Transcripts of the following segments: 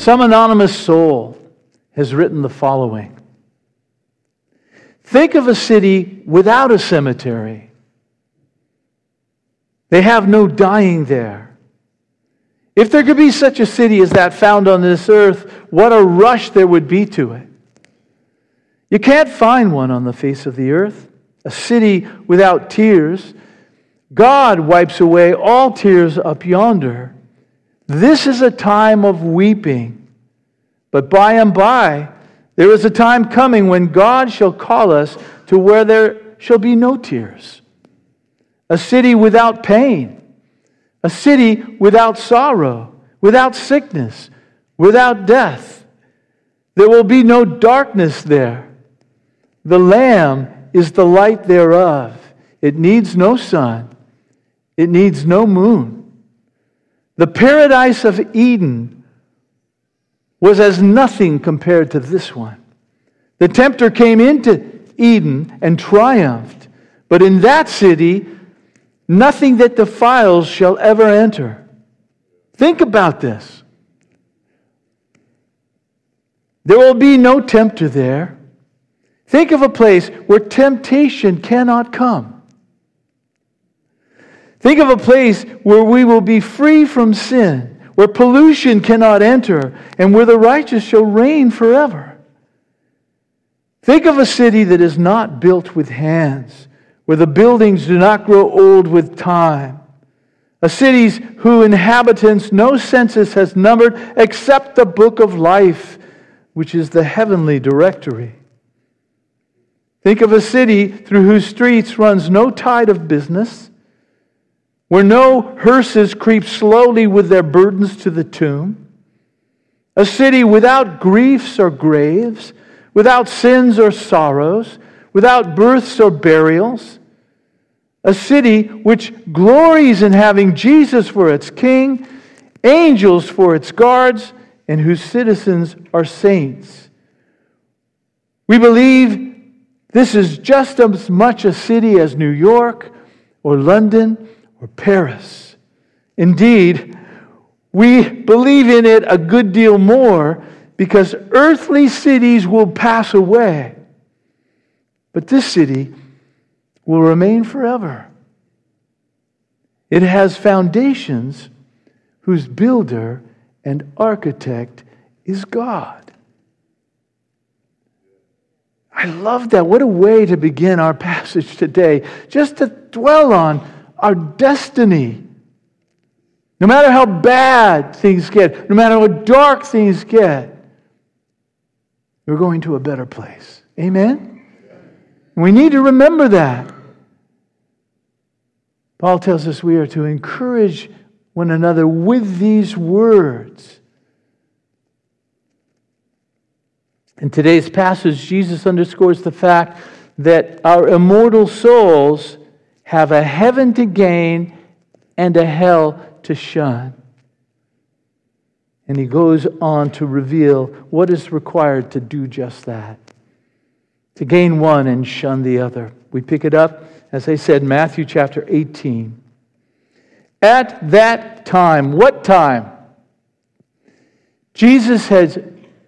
Some anonymous soul has written the following. Think of a city without a cemetery. They have no dying there. If there could be such a city as that found on this earth, what a rush there would be to it. You can't find one on the face of the earth, a city without tears. God wipes away all tears up yonder. This is a time of weeping. But by and by, there is a time coming when God shall call us to where there shall be no tears. A city without pain. A city without sorrow, without sickness, without death. There will be no darkness there. The Lamb is the light thereof. It needs no sun. It needs no moon. The paradise of Eden was as nothing compared to this one. The tempter came into Eden and triumphed, but in that city, nothing that defiles shall ever enter. Think about this. There will be no tempter there. Think of a place where temptation cannot come. Think of a place where we will be free from sin, where pollution cannot enter, and where the righteous shall reign forever. Think of a city that is not built with hands, where the buildings do not grow old with time. A city whose inhabitants no census has numbered except the book of life, which is the heavenly directory. Think of a city through whose streets runs no tide of business, where no hearses creep slowly with their burdens to the tomb. A city without griefs or graves, without sins or sorrows, without births or burials. A city which glories in having Jesus for its king, angels for its guards, and whose citizens are saints. We believe this is just as much a city as New York or London or Paris. Indeed, we believe in it a good deal more because earthly cities will pass away. But this city will remain forever. It has foundations whose builder and architect is God. I love that. What a way to begin our passage today. Just to dwell on our destiny. No matter how bad things get, no matter how dark things get, we're going to a better place. Amen? We need to remember that. Paul tells us we are to encourage one another with these words. In today's passage, Jesus underscores the fact that our immortal souls have a heaven to gain and a hell to shun. And he goes on to reveal what is required to do just that. To gain one and shun the other. We pick it up, as I said, Matthew chapter 18. At that time, what time? Jesus has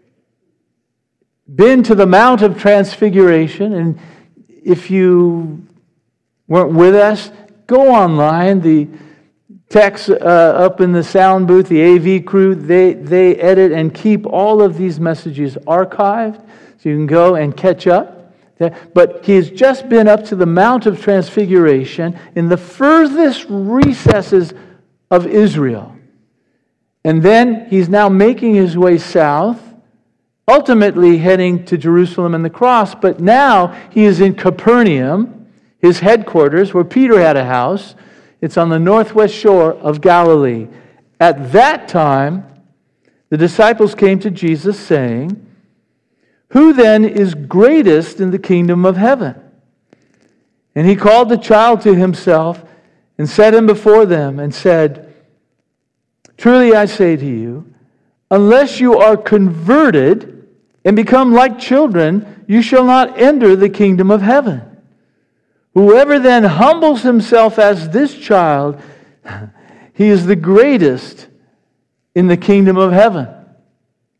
been to the Mount of Transfiguration, and if you weren't with us, go online. The techs up in the sound booth, the AV crew, they edit and keep all of these messages archived, so you can go and catch up. But he has just been up to the Mount of Transfiguration in the furthest recesses of Israel. And then he's now making his way south, ultimately heading to Jerusalem and the cross. But now he is in Capernaum, his headquarters, where Peter had a house. It's on the northwest shore of Galilee. At that time, the disciples came to Jesus saying, "Who then is greatest in the kingdom of heaven?" And he called the child to himself and set him before them and said, "Truly I say to you, unless you are converted and become like children, you shall not enter the kingdom of heaven. Whoever then humbles himself as this child, he is the greatest in the kingdom of heaven.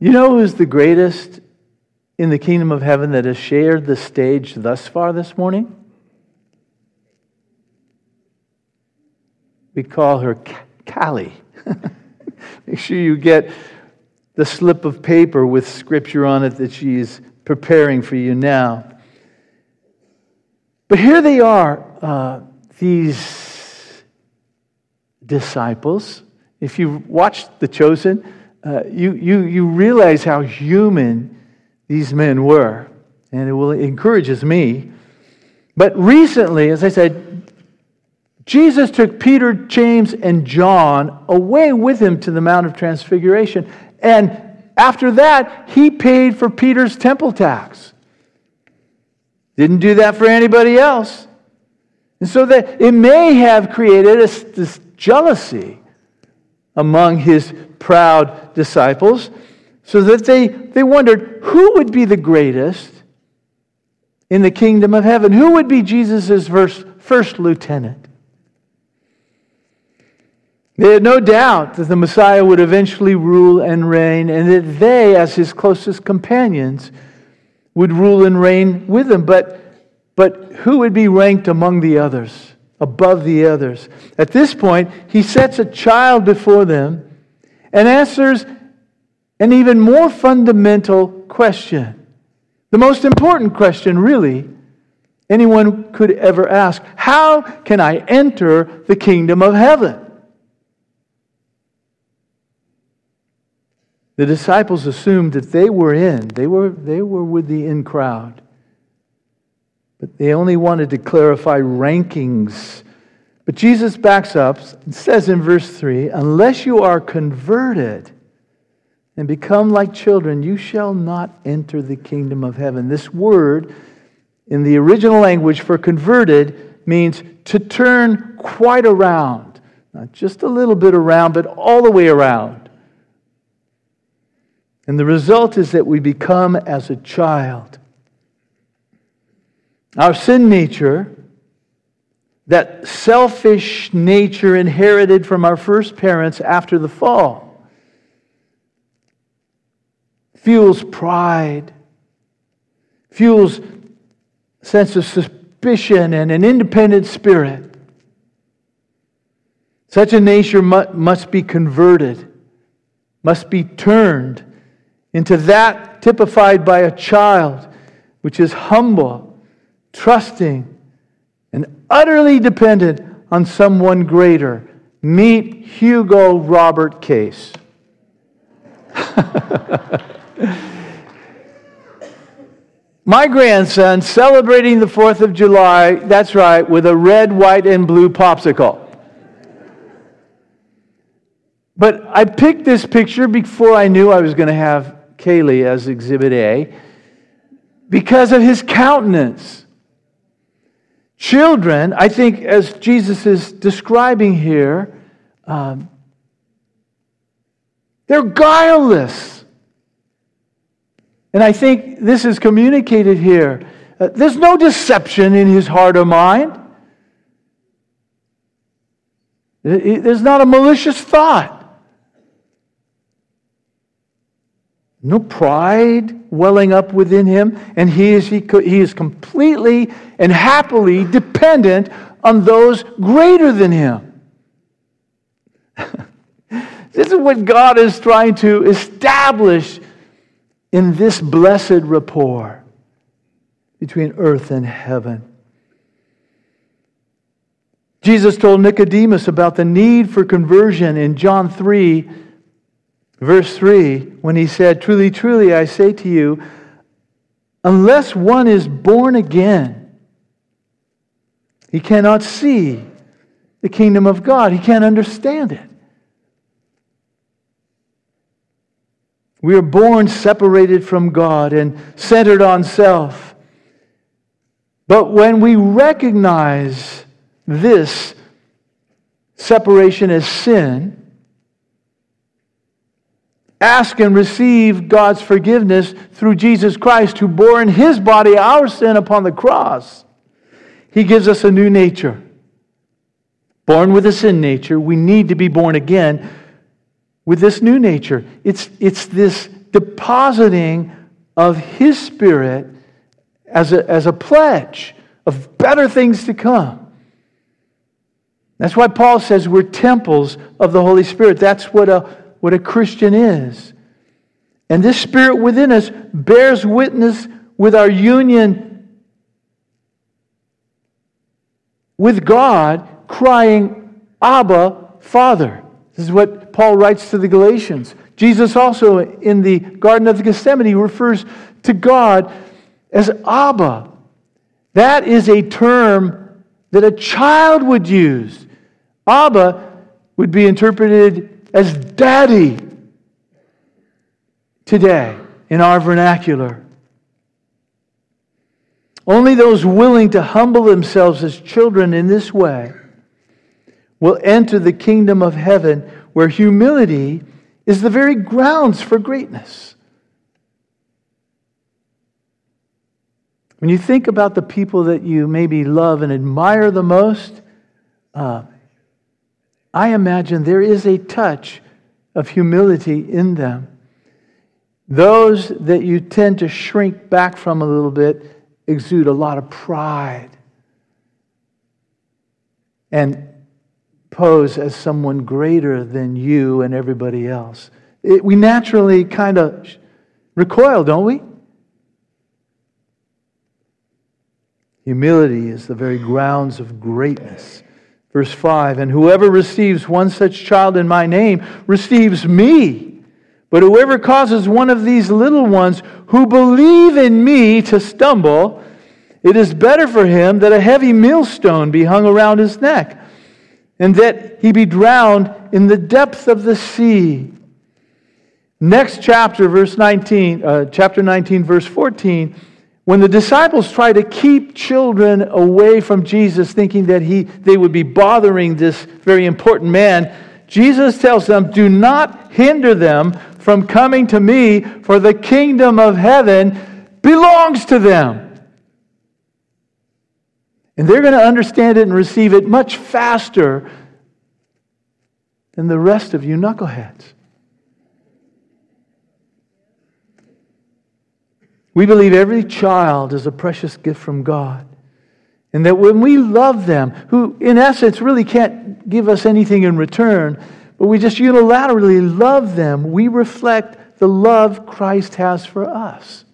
You know who's the greatest in the kingdom of heaven that has shared the stage thus far this morning? We call her Callie. Make sure you get the slip of paper with scripture on it that she's preparing for you now. But here they are, these disciples. If you've watched The Chosen, you realize how human these men were. And it encourages me. But recently, as I said, Jesus took Peter, James, and John away with him to the Mount of Transfiguration. And after that, he paid for Peter's temple tax. Didn't do that for anybody else. And so that it may have created this jealousy among his proud disciples, so that they wondered who would be the greatest in the kingdom of heaven. Who would be Jesus' first lieutenant? They had no doubt that the Messiah would eventually rule and reign, and that they, as his closest companions, would rule and reign with him. But who would be ranked among the others, above the others? At this point, he sets a child before them and answers an even more fundamental question. The most important question, really, anyone could ever ask. How can I enter the kingdom of heaven? The disciples assumed that they were in. They were with the in crowd. But they only wanted to clarify rankings. But Jesus backs up and says in verse 3, unless you are converted and become like children, you shall not enter the kingdom of heaven. This word in the original language for converted means to turn quite around. Not just a little bit around, but all the way around. And the result is that we become as a child. Our sin nature, that selfish nature inherited from our first parents after the fall, fuels pride, fuels a sense of suspicion and an independent spirit. Such a nature must be converted, must be turned into that typified by a child, which is humble, trusting, and utterly dependent on someone greater. Meet Hugo Robert Case. My grandson celebrating the 4th of July, that's right, with a red, white, and blue popsicle. But I picked this picture before I knew I was going to have Kaylee as Exhibit A because of his countenance. Children, I think, as Jesus is describing here, they're guileless. And I think this is communicated here. There's no deception in his heart or mind. There's not a malicious thought. No pride welling up within him, and he is completely and happily dependent on those greater than him. This is what God is trying to establish in this blessed rapport between earth and heaven. Jesus told Nicodemus about the need for conversion in John 3, verse 3, when he said, truly, truly, I say to you, unless one is born again, he cannot see the kingdom of God. He can't understand it. We are born separated from God and centered on self. But when we recognize this separation as sin, ask and receive God's forgiveness through Jesus Christ, who bore in His body our sin upon the cross, He gives us a new nature. Born with a sin nature, we need to be born again with this new nature. It's this depositing of His Spirit as a pledge of better things to come. That's why Paul says we're temples of the Holy Spirit. That's what a Christian is. And this Spirit within us bears witness with our union with God, crying, Abba, Father. This is what Paul writes to the Galatians. Jesus also, in the Garden of Gethsemane, refers to God as Abba. That is a term that a child would use. Abba would be interpreted as daddy today in our vernacular. Only those willing to humble themselves as children in this way will enter the kingdom of heaven, where humility is the very grounds for greatness. When you think about the people that you maybe love and admire the most, I imagine there is a touch of humility in them. Those that you tend to shrink back from a little bit exude a lot of pride and pose as someone greater than you and everybody else. We naturally kind of recoil, don't we? Humility is the very grounds of greatness. Verse 5, and whoever receives one such child in my name receives me. But whoever causes one of these little ones who believe in me to stumble, it is better for him that a heavy millstone be hung around his neck, and that he be drowned in the depth of the sea. Next chapter, chapter 19, verse 14, when the disciples try to keep children away from Jesus, thinking that they would be bothering this very important man, Jesus tells them, do not hinder them from coming to me, for the kingdom of heaven belongs to them. And they're going to understand it and receive it much faster than the rest of you knuckleheads. We believe every child is a precious gift from God. And that when we love them, who in essence really can't give us anything in return, but we just unilaterally love them, we reflect the love Christ has for us.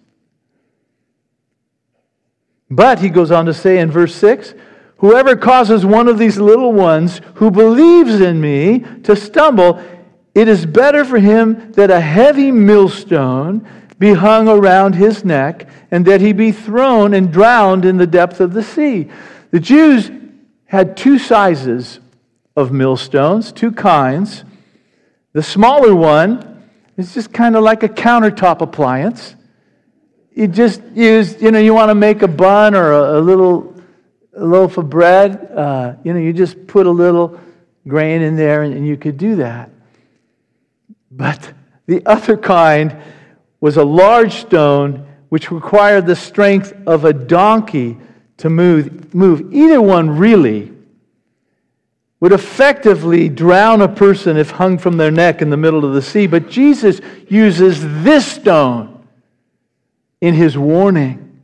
But, he goes on to say in verse 6, whoever causes one of these little ones who believes in me to stumble, it is better for him that a heavy millstone be hung around his neck, and that he be thrown and drowned in the depth of the sea. The Jews had two sizes of millstones, two kinds. The smaller one is just kind of like a countertop appliance. You just use, you want to make a bun or a little loaf of bread, you just put a little grain in there and you could do that. But the other kind was a large stone which required the strength of a donkey to move. Either one really would effectively drown a person if hung from their neck in the middle of the sea. But Jesus uses this stone in His warning.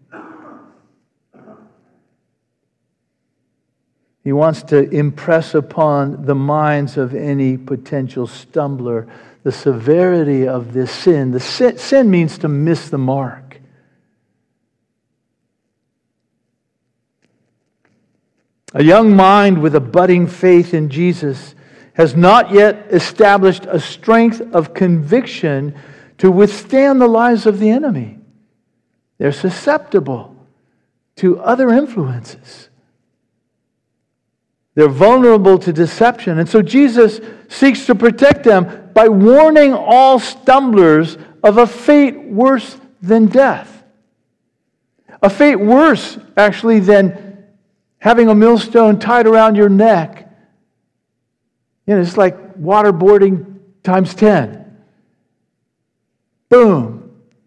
He wants to impress upon the minds of any potential stumbler the severity of this sin. Sin means to miss the mark. A young mind with a budding faith in Jesus has not yet established a strength of conviction to withstand the lies of the enemy. They're susceptible to other influences. They're vulnerable to deception. And so Jesus seeks to protect them by warning all stumblers of a fate worse than death. A fate worse, actually, than having a millstone tied around your neck. It's like waterboarding times 10. Boom.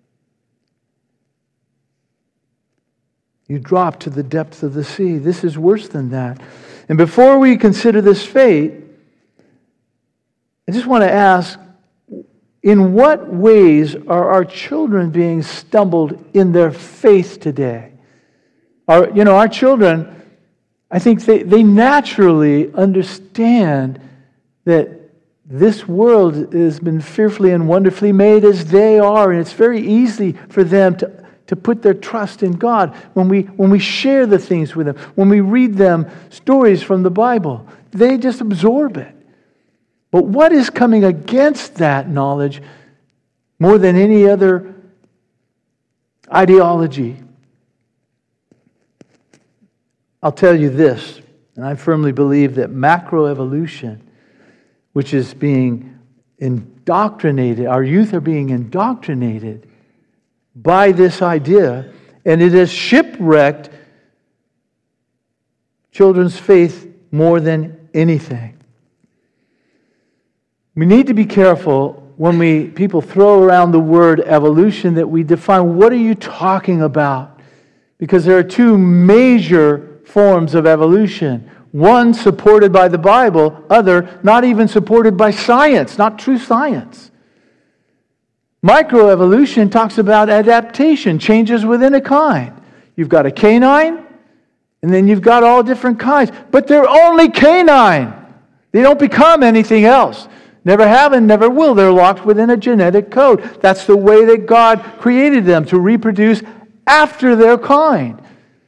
You drop to the depths of the sea. This is worse than that. And before we consider this fate, I just want to ask, In what ways are our children being stumbled in their faith today? Our children, I think they naturally understand that this world has been fearfully and wonderfully made as they are, and it's very easy for them to put their trust in God when we share the things with them, when we read them stories from the Bible. They just absorb it. But what is coming against that knowledge more than any other ideology? I'll tell you this, and I firmly believe that macroevolution, which is being indoctrinated, our youth are being indoctrinated by this idea, and it has shipwrecked children's faith more than anything. We need to be careful when people throw around the word evolution that we define what are you talking about? Because there are two major forms of evolution. One supported by the Bible, other not even supported by science, not true science. Microevolution talks about adaptation, changes within a kind. You've got a canine, and then you've got all different kinds. But they're only canine. They don't become anything else. Never have and never will. They're locked within a genetic code. That's the way that God created them, to reproduce after their kind.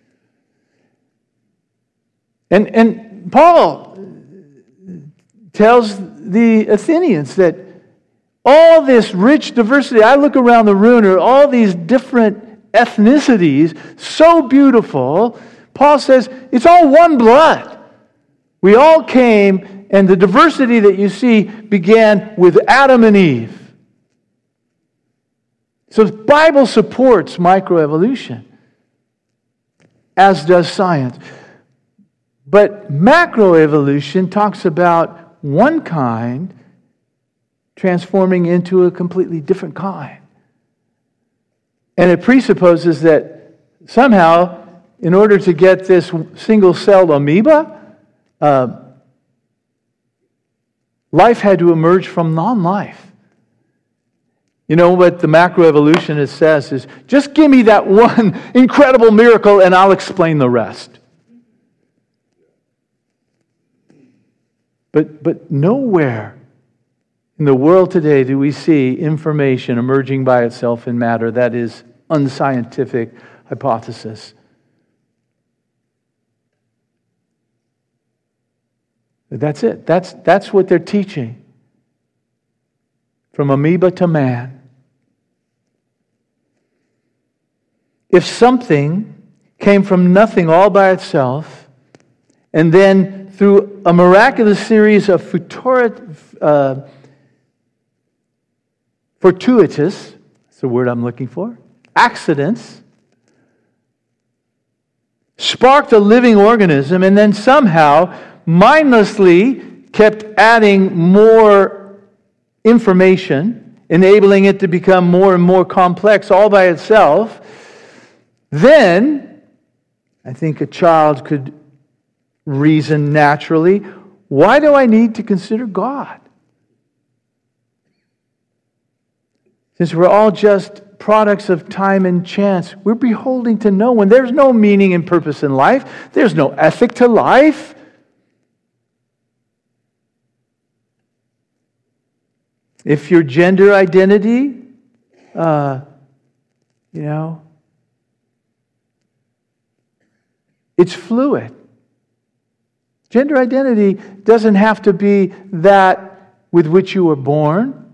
And Paul tells the Athenians that all this rich diversity, I look around the room, are all these different ethnicities, so beautiful. Paul says, it's all one blood. We all came, and the diversity that you see began with Adam and Eve. So the Bible supports microevolution, as does science. But macroevolution talks about one kind transforming into a completely different kind. And it presupposes that somehow, in order to get this single-celled amoeba, life had to emerge from non-life. You know what the macroevolutionist says is, just give me that one incredible miracle and I'll explain the rest. But nowhere in the world today do we see information emerging by itself in matter that is unscientific hypothesis. That's it. That's what they're teaching. From amoeba to man. If something came from nothing all by itself, and then through a miraculous series of fortuitous, that's the word I'm looking for, accidents, sparked a living organism, and then somehow mindlessly kept adding more information, enabling it to become more and more complex all by itself, then I think a child could reason naturally, why do I need to consider God? Since we're all just products of time and chance, we're beholding to no one. There's no meaning and purpose in life. There's no ethic to life. If your gender identity, it's fluid. Gender identity doesn't have to be that with which you were born.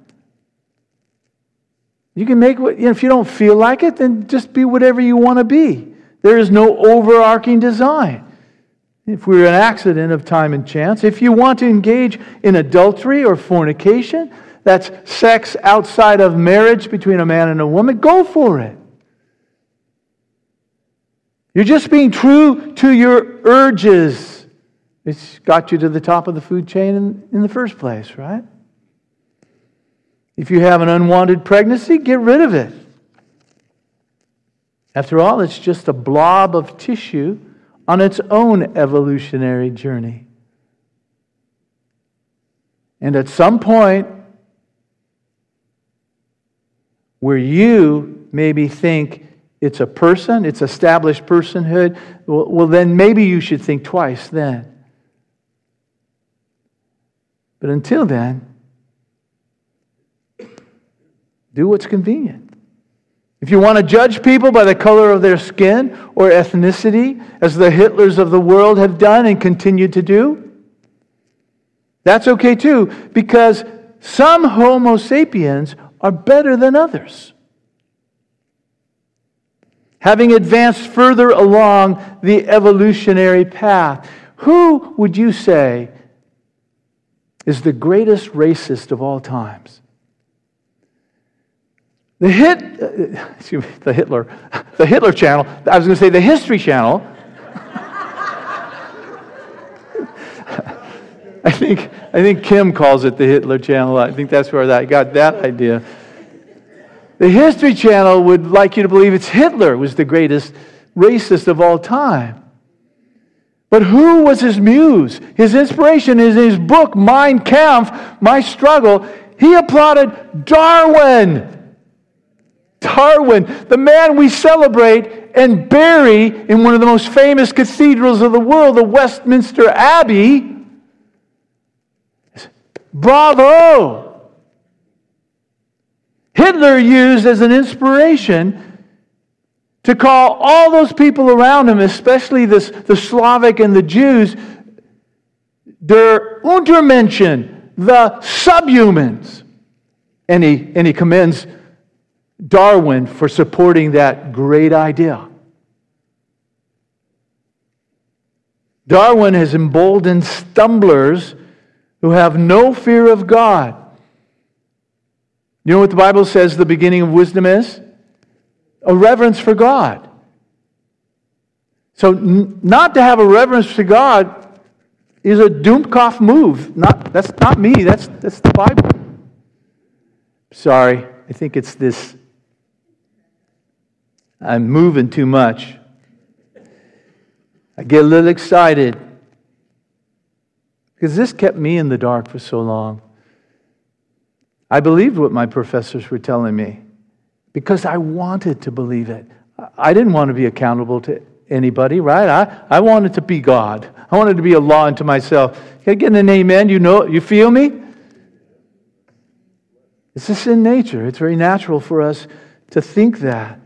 You can make if you don't feel like it, then just be whatever you want to be. There is no overarching design. If we're an accident of time and chance, if you want to engage in adultery or fornication, that's sex outside of marriage between a man and a woman, go for it. You're just being true to your urges. It's got you to the top of the food chain in the first place, right? If you have an unwanted pregnancy, get rid of it. After all, it's just a blob of tissue on its own evolutionary journey. And at some point, where you maybe think it's a person, it's established personhood, well then maybe you should think twice then. But until then, do what's convenient. If you want to judge people by the color of their skin or ethnicity, as the Hitlers of the world have done and continue to do, that's okay too, because some Homo sapiens are better than others, having advanced further along the evolutionary path. Who would you say is the greatest racist of all times? The Hitler Channel, I was going to say the History Channel. I think Kim calls it the Hitler Channel. I think that's where I got that idea. The History Channel would like you to believe it's Hitler was the greatest racist of all time. But who was his muse? His inspiration is in his book, Mein Kampf, My Struggle. He applauded Darwin. Darwin, the man we celebrate and bury in one of the most famous cathedrals of the world, the Westminster Abbey. Bravo! Hitler used as an inspiration to call all those people around him, especially the Slavic and the Jews, der Untermenschen, the subhumans. And he commends Darwin for supporting that great idea. Darwin has emboldened stumblers who have no fear of God. You know what the Bible says the beginning of wisdom is? A reverence for God. So not to have a reverence for God is a Dummkopf move. That's not me, that's the Bible. Sorry, I think it's this. I'm moving too much. I get a little excited because this kept me in the dark for so long. I believed what my professors were telling me because I wanted to believe it. I didn't want to be accountable to anybody, right? I wanted to be God. I wanted to be a law unto myself. Can I get an amen? You feel me? It's just in nature. It's very natural for us to think that.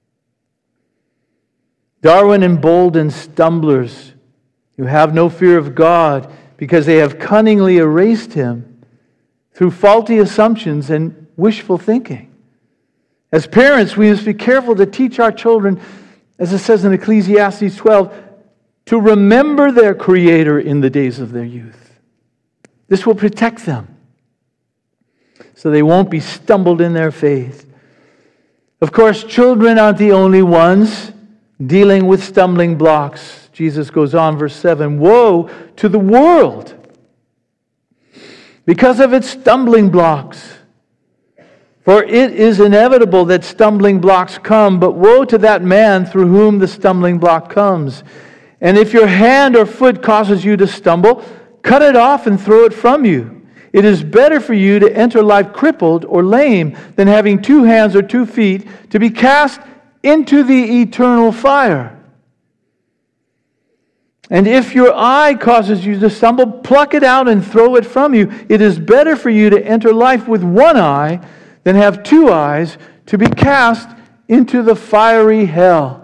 Darwin emboldened stumblers who have no fear of God because they have cunningly erased Him through faulty assumptions and wishful thinking. As parents, we must be careful to teach our children, as it says in Ecclesiastes 12, to remember their Creator in the days of their youth. This will protect them so they won't be stumbled in their faith. Of course, children aren't the only ones dealing with stumbling blocks. Jesus goes on, verse 7, woe to the world because of its stumbling blocks. For it is inevitable that stumbling blocks come, but woe to that man through whom the stumbling block comes. And if your hand or foot causes you to stumble, cut it off and throw it from you. It is better for you to enter life crippled or lame than having 2 hands or 2 feet to be cast into the eternal fire. And if your eye causes you to stumble, pluck it out and throw it from you. It is better for you to enter life with 1 eye than have 2 eyes to be cast into the fiery hell.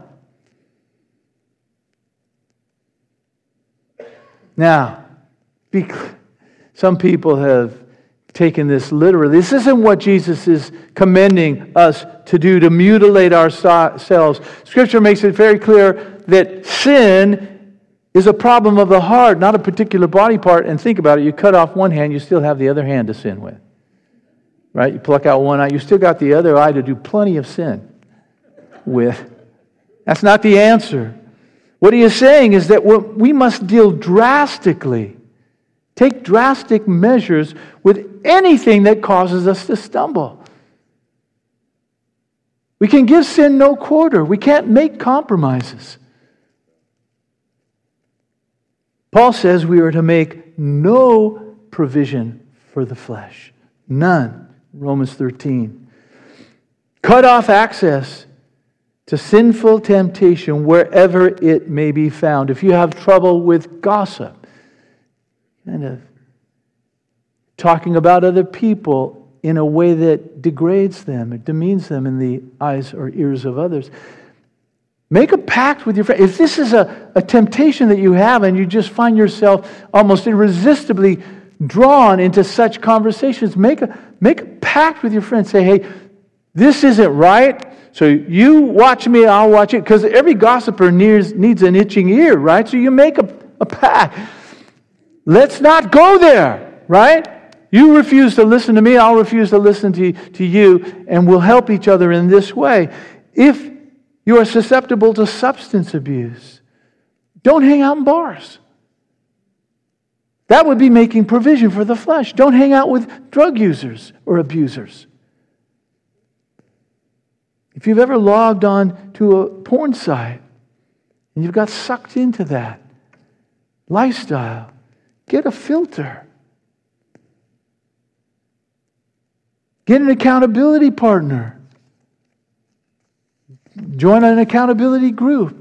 Now, some people have taken this literally. This isn't what Jesus is commending us to do, to mutilate ourselves. Scripture makes it very clear that sin is a problem of the heart, not a particular body part. And think about it, you cut off 1 hand, you still have the other hand to sin with. Right? You pluck out 1 eye, you still got the other eye to do plenty of sin with. That's not the answer. What he is saying is that we must deal drastically, take drastic measures with anything that causes us to stumble. We can give sin no quarter. We can't make compromises. Paul says we are to make no provision for the flesh. None. Romans 13. Cut off access to sinful temptation wherever it may be found. If you have trouble with gossip, kind of talking about other people in a way that degrades them or demeans them in the eyes or ears of others, make a pact with your friend. If this is a temptation that you have and you just find yourself almost irresistibly drawn into such conversations, make a pact with your friend. Say, hey, this isn't right, so you watch me, I'll watch it. Because every gossiper needs an itching ear, right? So you make a pact. Let's not go there, right? You refuse to listen to me, I'll refuse to listen to you, and we'll help each other in this way. If you are susceptible to substance abuse, don't hang out in bars. That would be making provision for the flesh. Don't hang out with drug users or abusers. If you've ever logged on to a porn site and you've got sucked into that lifestyle, get a filter. Get an accountability partner. Join an accountability group.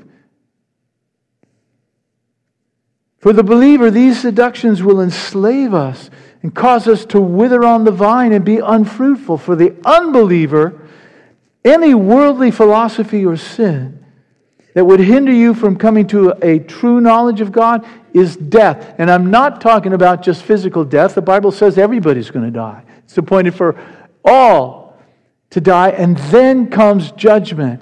For the believer, these seductions will enslave us and cause us to wither on the vine and be unfruitful. For the unbeliever, any worldly philosophy or sin that would hinder you from coming to a true knowledge of God is death. And I'm not talking about just physical death. The Bible says everybody's going to die. It's appointed for all to die, and then comes judgment.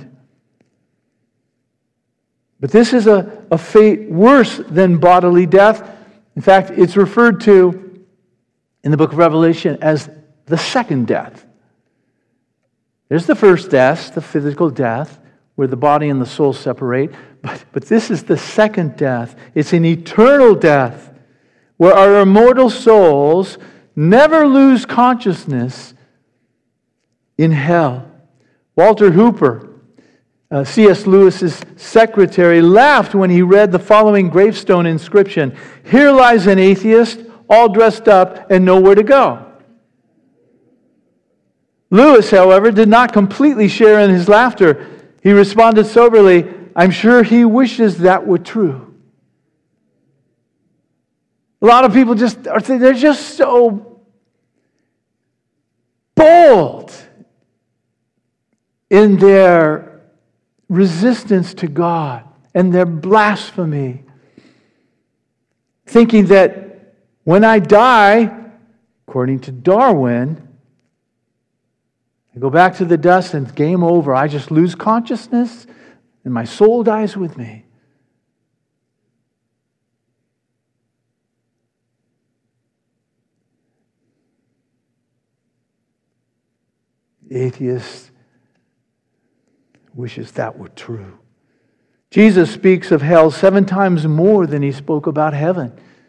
But this is a fate worse than bodily death. In fact, it's referred to in the book of Revelation as the second death. There's the first death, the physical death, where the body and the soul separate. But this is the second death. It's an eternal death where our immortal souls never lose consciousness in hell. Walter Hooper, C.S. Lewis's secretary, laughed when he read the following gravestone inscription: "Here lies an atheist, all dressed up and nowhere to go." Lewis, however, did not completely share in his laughter. He responded soberly, "I'm sure he wishes that were true." A lot of people they're just so bold in their resistance to God and their blasphemy, thinking that when I die, according to Darwin, I go back to the dust and game over. I just lose consciousness and my soul dies with me. The atheist wishes that were true. Jesus speaks of hell 7 times more than he spoke about heaven.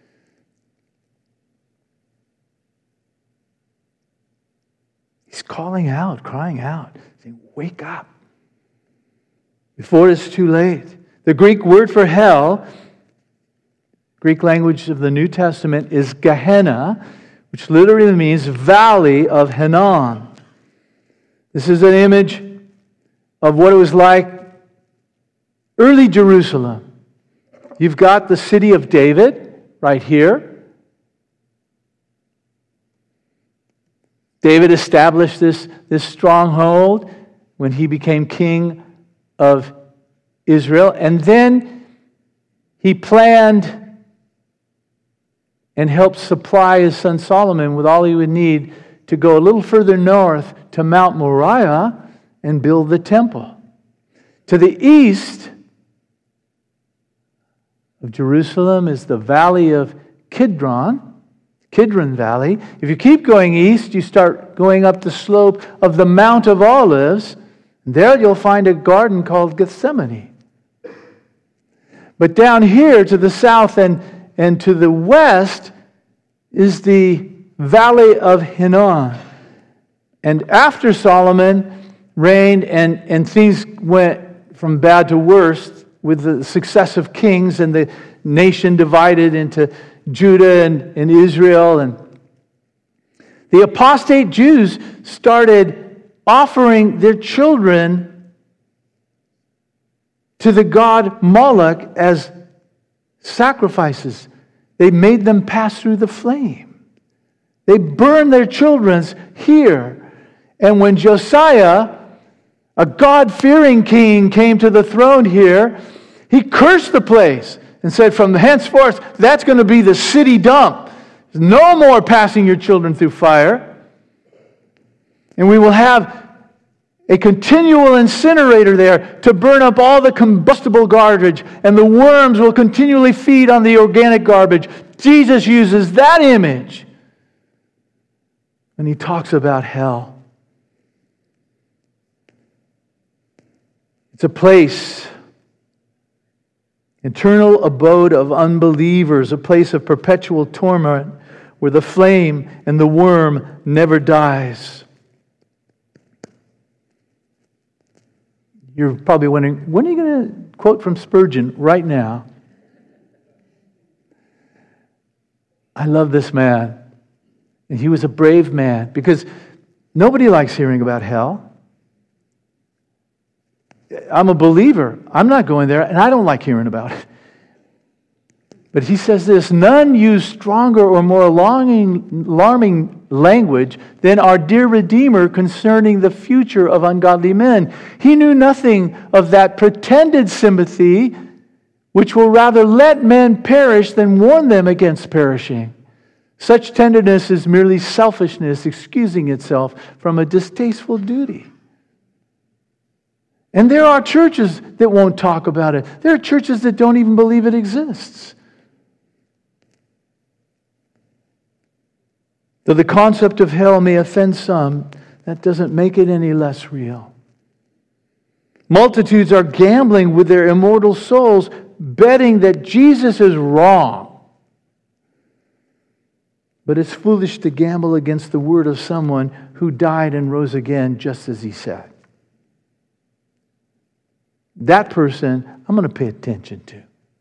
He's calling out, crying out, saying, "Wake up before it's too late." The Greek word for hell, Greek language of the New Testament, is Gehenna, which literally means valley of Hinnom. This is an image of what it was like early Jerusalem. You've got the city of David right here. David established this stronghold when he became king of Israel. And then he planned and helped supply his son Solomon with all he would need to go a little further north to Mount Moriah and build the temple. To the east of Jerusalem is the valley of Kidron Valley. If you keep going east, you start going up the slope of the Mount of Olives. There you'll find a garden called Gethsemane. But down here to the south and to the west is the valley of Hinnom. And after Solomon reigned and things went from bad to worse with the successive kings and the nation divided into Judah and Israel. And the apostate Jews started offering their children to the god Moloch as sacrifices. They made them pass through the flame. They burned their children here. And when Josiah, a God-fearing king, came to the throne here, he cursed the place and said, from henceforth, that's going to be the city dump. No more passing your children through fire. And we will have a continual incinerator there to burn up all the combustible garbage, and the worms will continually feed on the organic garbage. Jesus uses that image when he talks about hell. It's a place, eternal abode of unbelievers, a place of perpetual torment where the flame and the worm never dies. You're probably wondering, when are you going to quote from Spurgeon right now? I love this man. And he was a brave man because nobody likes hearing about hell. I'm a believer. I'm not going there, and I don't like hearing about it. But he says this, none use stronger or more alarming language than our dear Redeemer concerning the future of ungodly men. He knew nothing of that pretended sympathy which will rather let men perish than warn them against perishing. Such tenderness is merely selfishness excusing itself from a distasteful duty. And there are churches that won't talk about it. There are churches that don't even believe it exists. Though the concept of hell may offend some, that doesn't make it any less real. Multitudes are gambling with their immortal souls, betting that Jesus is wrong. But it's foolish to gamble against the word of someone who died and rose again just as he said. That person I'm going to pay attention to.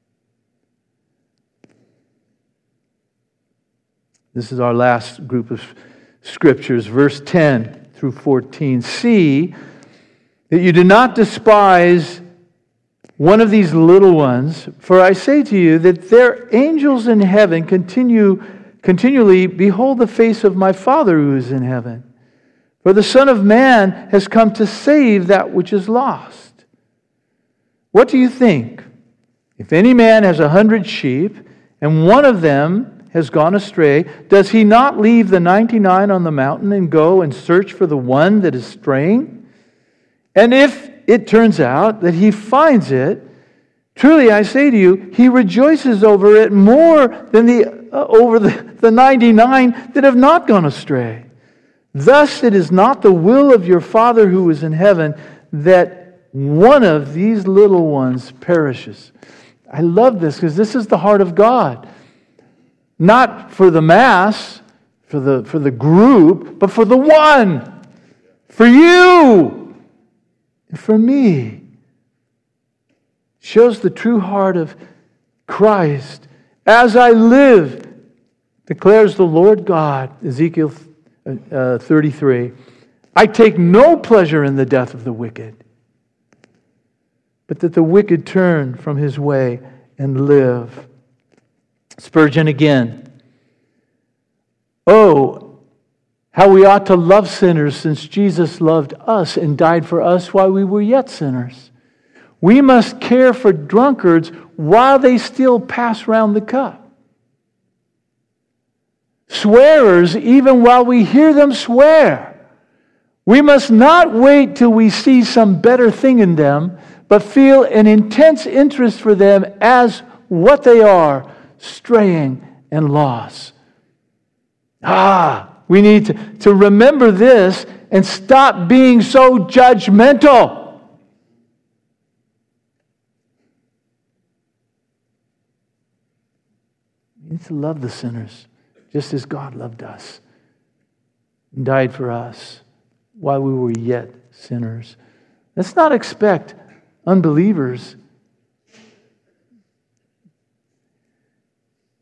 This is our last group of scriptures, verse 10 through 14. See that you do not despise one of these little ones, for I say to you that their angels in heaven continually behold the face of my Father who is in heaven. For the Son of Man has come to save that which is lost. What do you think? If any man has 100 sheep, and one of them has gone astray, does he not leave the 99 on the mountain and go and search for the one that is straying? And if it turns out that he finds it, truly I say to you, he rejoices over it more than over the 99 that have not gone astray. Thus it is not the will of your Father who is in heaven that one of these little ones perishes. I love this because this is the heart of God. Not for the mass, for the group, but for the one. For you. And for me. Shows the true heart of Christ. As I live, declares the Lord God, Ezekiel 33, I take no pleasure in the death of the wicked, but that the wicked turn from his way and live. Spurgeon again. Oh, how we ought to love sinners, since Jesus loved us and died for us while we were yet sinners. We must care for drunkards while they still pass round the cup. Swearers, even while we hear them swear. We must not wait till we see some better thing in them, but feel an intense interest for them as what they are, straying and lost. We need to remember this and stop being so judgmental. We need to love the sinners just as God loved us and died for us while we were yet sinners. Let's not expect unbelievers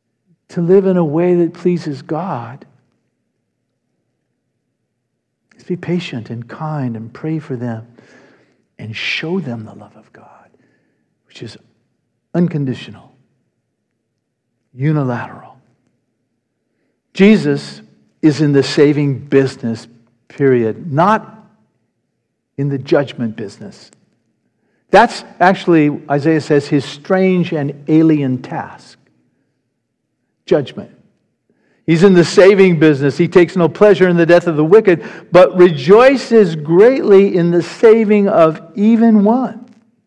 to live in a way that pleases God. It's Be patient and kind and pray for them and show them the love of God, which is unconditional, unilateral. Jesus is in the saving business, period, not in the judgment business. That's actually, Isaiah says, his strange and alien task. Judgment. He's in the saving business. He takes no pleasure in the death of the wicked, but rejoices greatly in the saving of even one.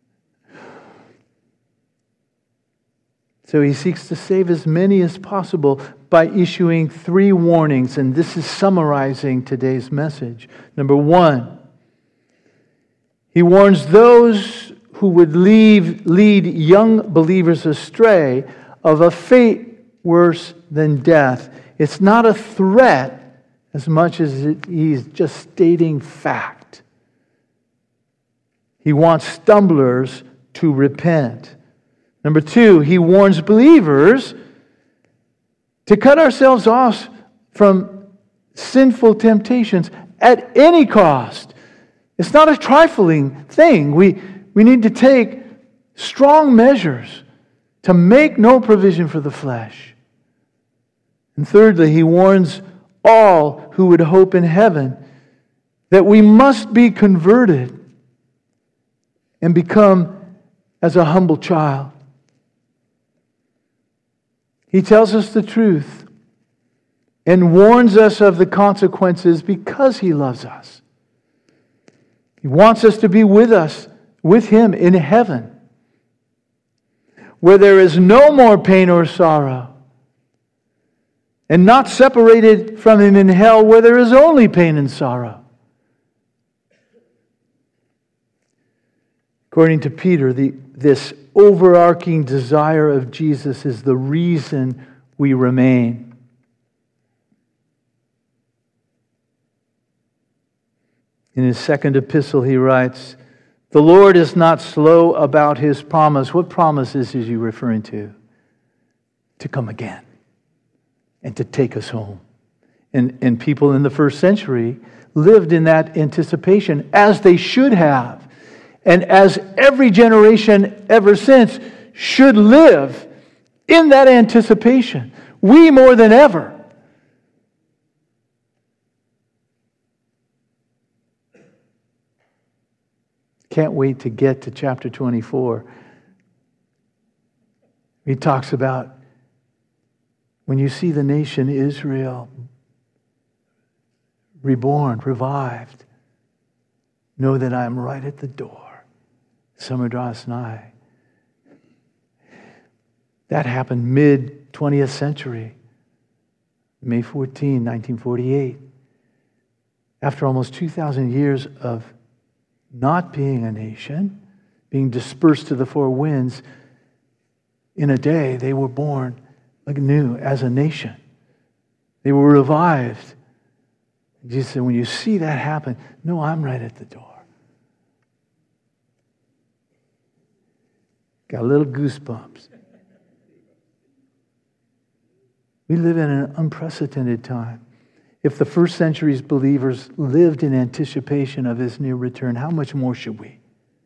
So he seeks to save as many as possible by issuing 3 warnings, and this is summarizing today's message. Number 1, he warns those who would lead young believers astray of a fate worse than death. It's not a threat as much as he's just stating fact. He wants stumblers to repent. Number 2, he warns believers to cut ourselves off from sinful temptations at any cost. It's not a trifling thing. We need to take strong measures to make no provision for the flesh. And thirdly, he warns all who would hope in heaven that we must be converted and become as a humble child. He tells us the truth and warns us of the consequences because he loves us. He wants us to be with him in heaven, where there is no more pain or sorrow, and not separated from him in hell, where there is only pain and sorrow. According to Peter, this overarching desire of Jesus is the reason we remain. In his second epistle, he writes, "The Lord is not slow about his promise." What promises is he referring to? To come again and to take us home. And people in the first century lived in that anticipation, as they should have. And as every generation ever since should live in that anticipation. We more than ever. Can't wait to get to chapter 24. He talks about when you see the nation Israel reborn, revived, know that I am right at the door. Summer draws nigh. That happened mid-20th century, May 14, 1948. After almost 2,000 years of not being a nation, being dispersed to the four winds, in a day they were born anew as a nation. They were revived. Jesus said, when you see that happen, no, I'm right at the door. Got a little goosebumps. We live in an unprecedented time. If the first century's believers lived in anticipation of his near return, how much more should we?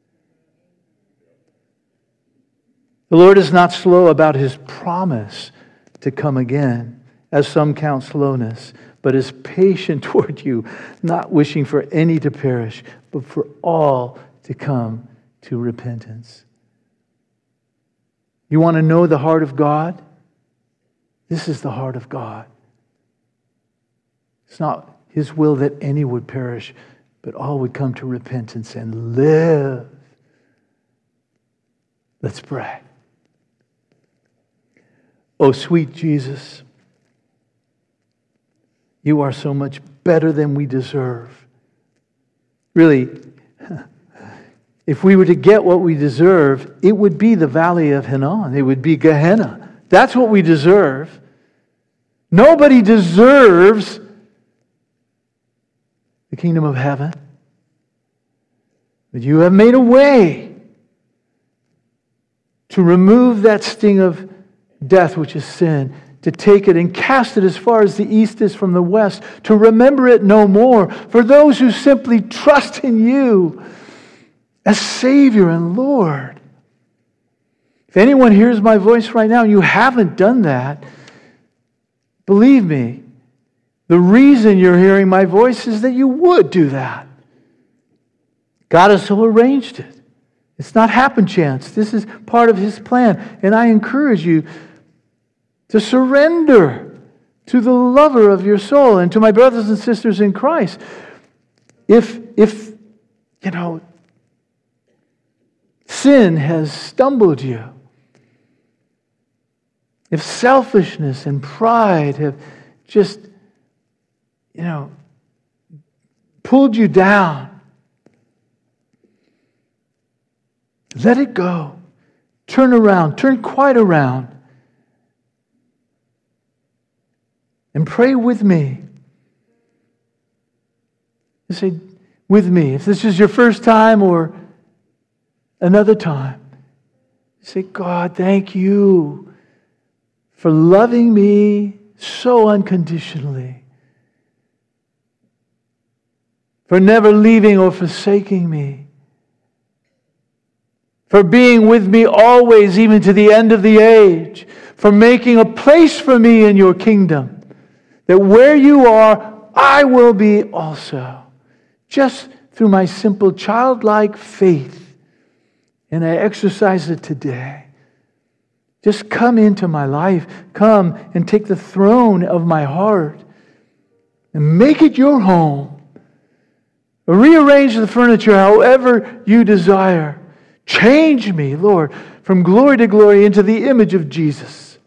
The Lord is not slow about his promise to come again, as some count slowness, but is patient toward you, not wishing for any to perish, but for all to come to repentance. You want to know the heart of God? This is the heart of God. It's not his will that any would perish, but all would come to repentance and live. Let's pray. Oh, sweet Jesus, you are so much better than we deserve. Really, if we were to get what we deserve, it would be the valley of Hinnom. It would be Gehenna. That's what we deserve. Nobody deserves the kingdom of heaven. But you have made a way to remove that sting of death, which is sin, to take it and cast it as far as the east is from the west, to remember it no more. For those who simply trust in you as Savior and Lord. If anyone hears my voice right now and you haven't done that, believe me, the reason you're hearing my voice is that you would do that. God has so arranged it. It's not happen chance. This is part of His plan. And I encourage you to surrender to the lover of your soul and to my brothers and sisters in Christ. If sin has stumbled you, if selfishness and pride have just, pulled you down, let it go. Turn around. Turn quite around. And pray with me. You say, with me. If this is your first time or another time, say, God, thank you for loving me so unconditionally, for never leaving or forsaking me, for being with me always, even to the end of the age, for making a place for me in your kingdom, that where you are, I will be also, just through my simple childlike faith. And I exercise it today. Just come into my life. Come and take the throne of my heart and make it your home. Rearrange the furniture however you desire. Change me, Lord, from glory to glory into the image of Jesus.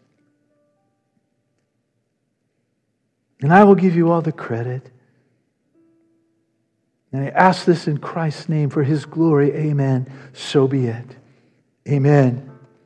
And I will give you all the credit. And I ask this in Christ's name for His glory. Amen. So be it. Amen.